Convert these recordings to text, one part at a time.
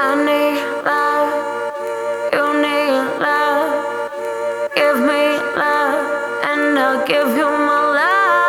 I need love, you need love. Give me love, and I'll give you my love.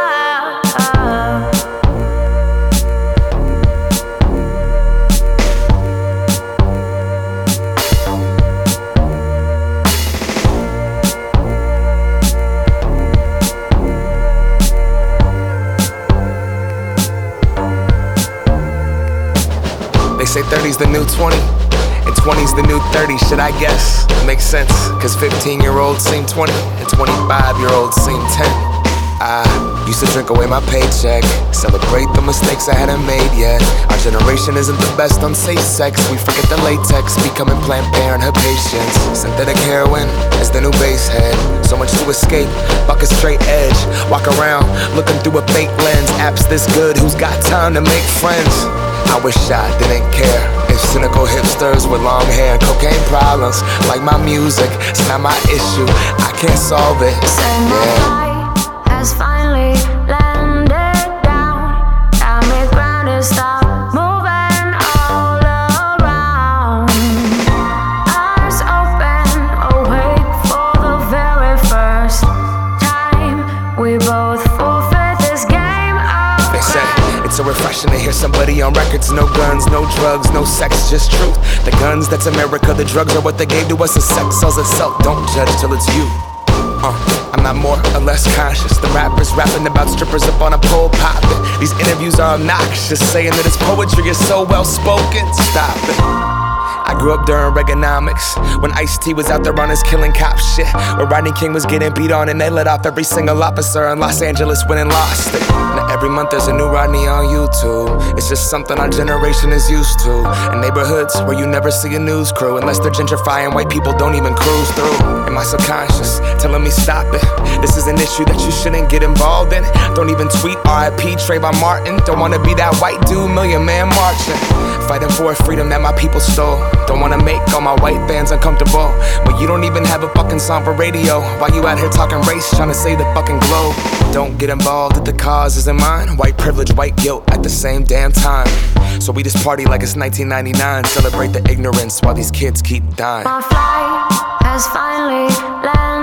They say 30's the new 20, and 20's the new 30, should I guess? Makes sense, cause 15-year-olds seem 20, and 25-year-olds seem 10. I used to drink away my paycheck, celebrate the mistakes I hadn't made yet. Our generation isn't the best on safe sex. We forget the latex, becoming Planned Parenthood patients. Synthetic heroin is the new base head. So much to escape, buck a straight edge. Walk around, looking through a fake lens. Apps this good, who's got time to make friends? I wish I didn't care if cynical hipsters with long hair and cocaine problems. Like my music, it's not my issue, I can't solve it. Say my flight has finally landed down. Got me grounded, stop moving all around. Eyes open, awake for the very first time. We both forfeit this game of They say it's so refreshing to hear somebody on records. No guns, no drugs, no sex, just truth. The guns, that's America. The drugs are what they gave to us. The sex sells itself. Don't judge till it's you. I'm not more or less conscious. The rappers rapping about strippers up on a pole popping. These interviews are obnoxious, saying that his poetry is so well spoken. Stop it. I grew up during Reaganomics, when Ice-T was out there on his killing cop shit, where Rodney King was getting beat on and they let off every single officer in Los Angeles when and lost it. Now every month there's a new Rodney on YouTube. It's just something our generation is used to. In neighborhoods where you never see a news crew, unless they're gentrifying, white people don't even cruise through. And my subconscious telling me stop it. This is an issue that you shouldn't get involved in. Don't even tweet RIP Trayvon Martin. Don't wanna be that white dude, million man marching, fighting for a freedom that my people stole. Don't wanna make all my white fans uncomfortable when you don't even have a fucking song for radio. While you out here talking race, trying to save the fucking globe. Don't get involved if the cause isn't mine. White privilege, white guilt at the same damn time. So we just party like it's 1999. Celebrate the ignorance while these kids keep dying. My flight has finally landed.